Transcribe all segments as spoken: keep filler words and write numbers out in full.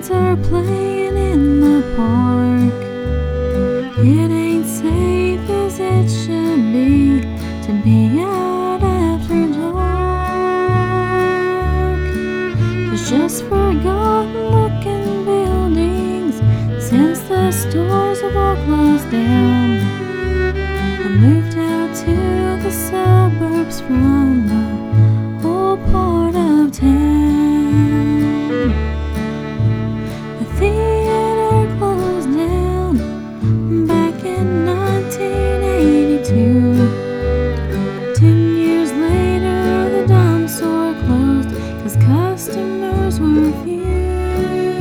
kids are playing in the park. It ain't safe as it should be to be out after dark. There's just forgotten looking buildings since the stores have all closed down. I moved out to the suburbs from the old part of town. The theater closed down back in nineteen eighty-two. Ten years later, the dumb store closed 'cause customers were few.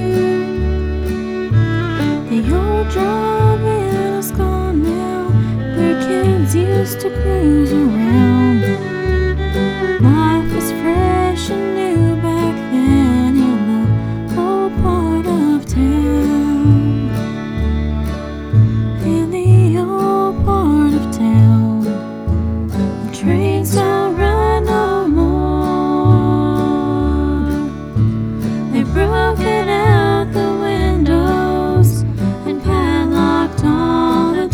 The old drive-in is gone now, where kids used to cruise around. Life was fresh and new back then in the old part of town. In the old part of town, the trains don't run no more. They've broken out the windows and padlocked all the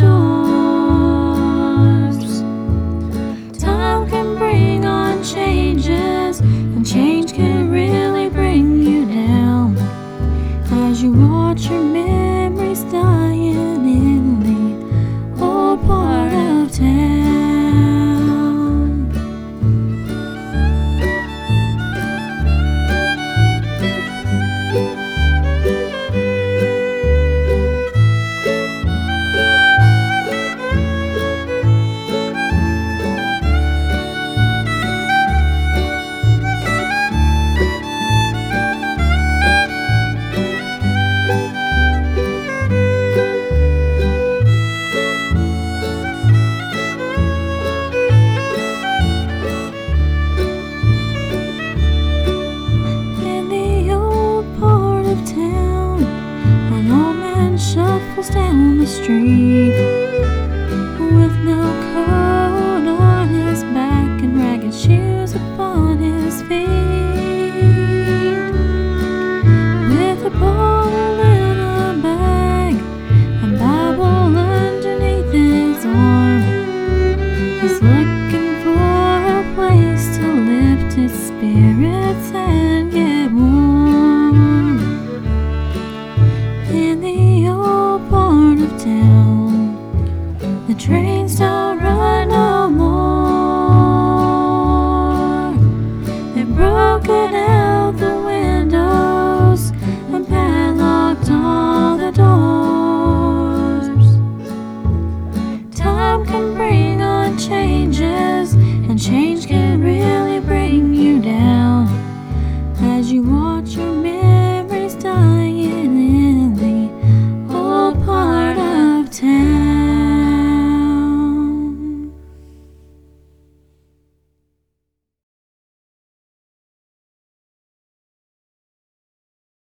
doors. Time can bring on changes, and change can really bring you down as you watch your memories dying in the old part of town. Shuffles down the street with no coat on his back and ragged shoes upon his feet. With a bottle in a bag, a Bible underneath his arm, he's looking for a place to lift his spirits and get warm. In the old part of town, the trains don't